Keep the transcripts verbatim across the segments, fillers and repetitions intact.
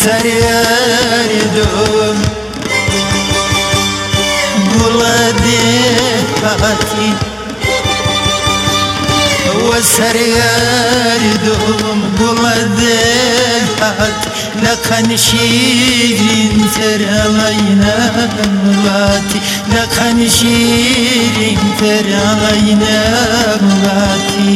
وسريردم قلدي هاتي وسريردم قلدي هاتي لكن شيرين ترعينا باتي لكن شيرين ترعينا باتي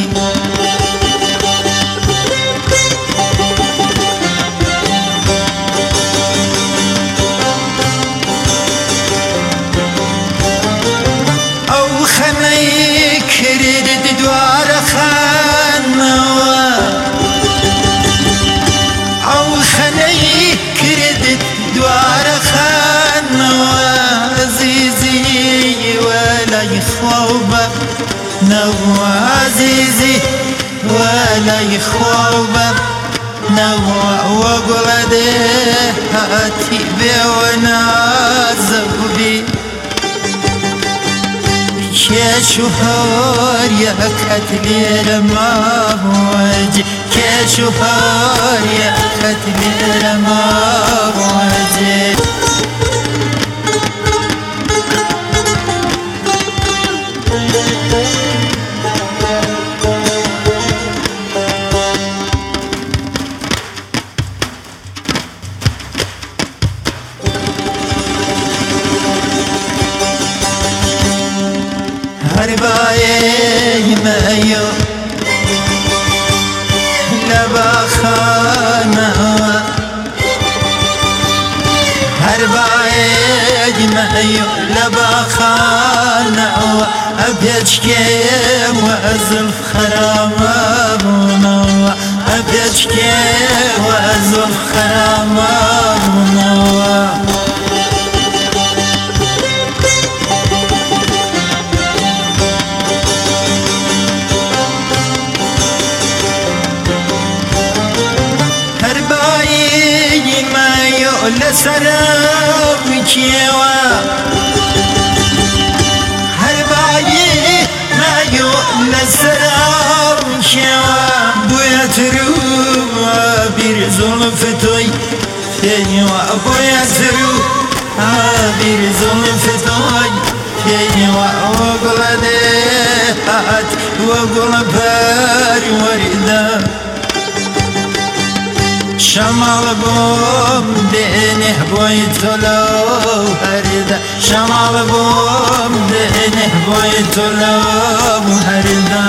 نو عزيزي ولا يخوبه نو وقلده هاتي بيونا زبي كشهر يا كتلي لما وجه كشهر يا كتلي لما وجه هرباي مايو لبخانا هرباي مايو لبخانا أبيشكي وأزلف خرامابنا أبيشكي وأزلف خرامابنا لسراب كيوا هرباي ما يو لسراب كيوا بويا تروا بير زلف توي فيوا بويا تروا بير زلف توي فيوا وقلده هات وقل بار وردا شمال بوم دينه بويتلو هردا شمال بوم دينه بويتلو هردا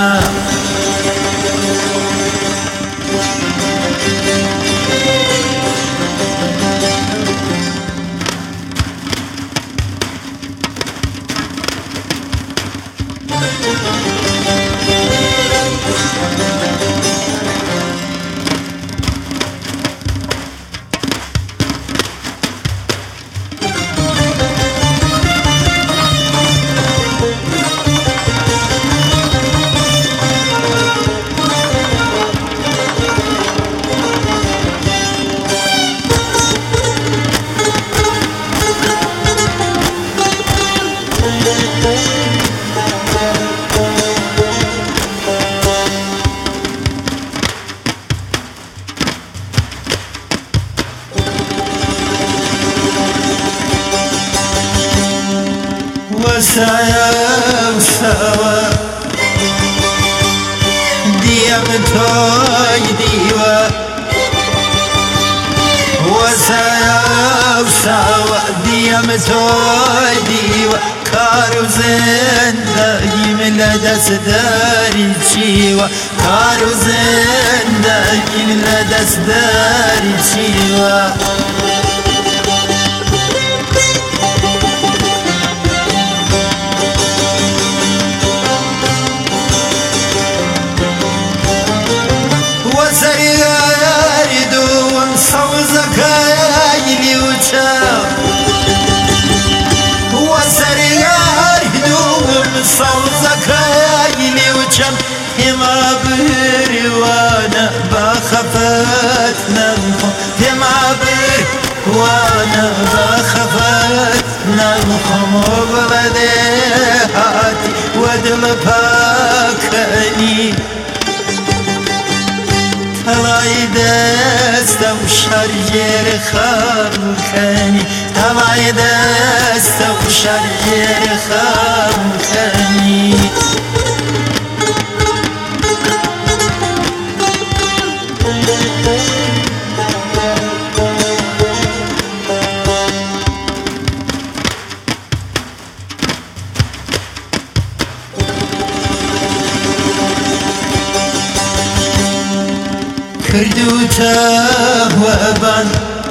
وسايا وساوا ديام توي ديوا وسايا وساوا ديام توي ديوا كارو زندگی ملدس داری چیوا کارو زندگی ملدس داری چیوا هما بروانا بخفت ننخو هما بروانا بخفت ننخو مبلده هاتي ودل باكني تلاي دست و شریر خلقنی توای دست و شریر خلقنی کردو تهوابان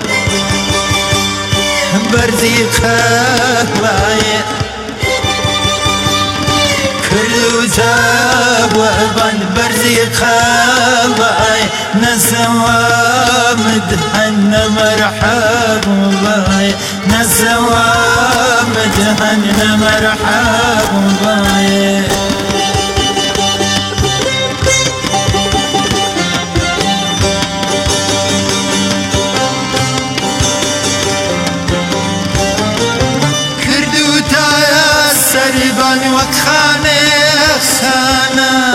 برزی خواهی کردو تهوابان برزی خواهی نسوام دهن مرحب باي نسوام دهن مرحب باي سربان وخانه خانه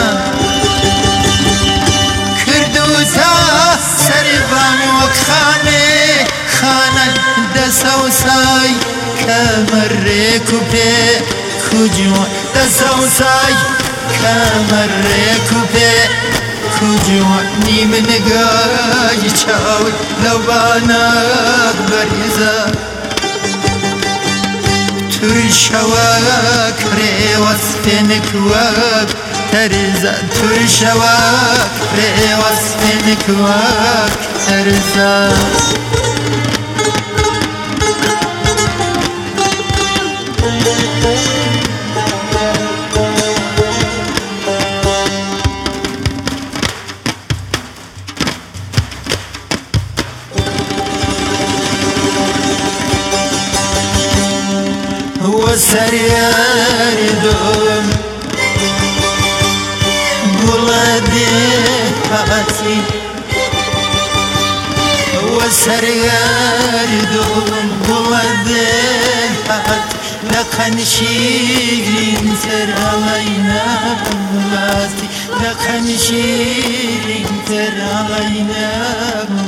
کردو تا سربان وخانه خانه دسو سای کمر کوپه کجوان دسو سای کمر کوپه کجوان نیم نگاهی چاوی لبانا بریزه تر شواك ريوس فينكواك ترزا تر شواك ريوس فينكواك ترزا وسريار دوم بلادي هاتي وسريار دوم بلادي هاتي لكن شيرين ترالينا بلاتي لكن شيرين ترالينا